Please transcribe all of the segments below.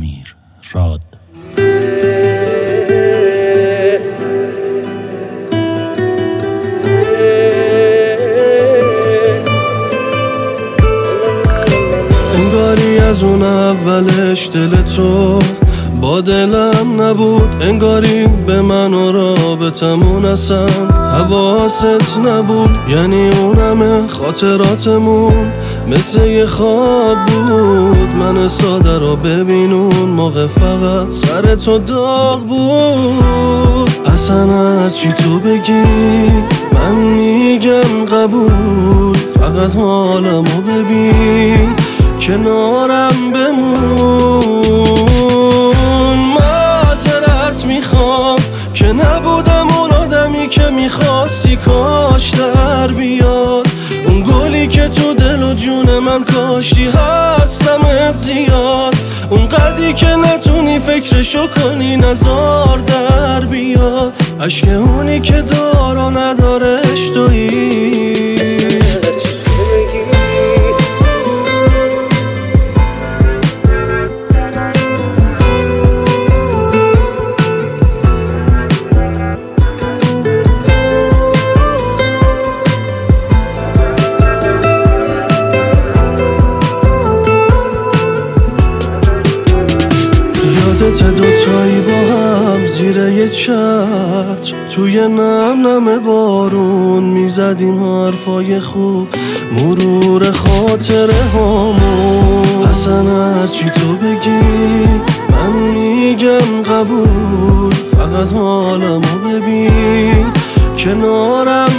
امیر راد. انگاری از اون اولش دل تو با دلم نبود، انگاری به من و رابطمون اصلا حواست نبود. یعنی اونم خاطراتمون مثل یه خواب بود. من ساده رو ببین اون موقع فقط سر تو داغ بود. اصلا از چی تو بگی من میگم قبول، فقط حالمو ببین کنارم بمون. معذرت میخوام که نبودم اون آدمی که میخواستی، کاش در بیاد اون گلی که تو دل و جون من کاشتی. هستمت زیاد اون قدری که نتونی فکرشو کنی، نزار در بیاد عشق اونی که دار و ندارش تویی. یادت دوتایی با هم زیر یه چتر توی نم نم بارون میزدیم حرفای خوب، مرور خاطره هامون. اصلا هرچی تو بگی من میگم قبول، فقط حالمو ببین کنارم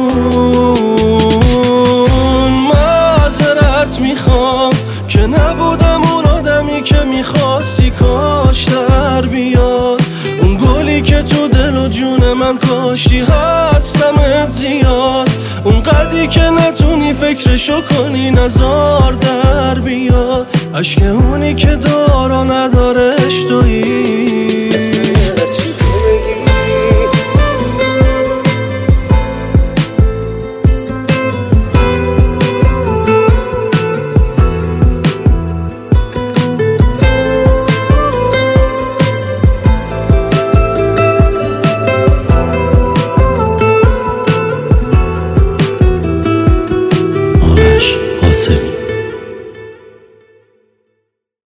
بمون. معذرت میخوام که نبودم اون آدمی که میخواستی، کاش در بیاد اون گلی که تو دل و جون من کاشتی. هستمت زیاد اون قدری که نتونی فکرشو کنی، نزار در بیاد عشق اونی که دار و ندارش تویی.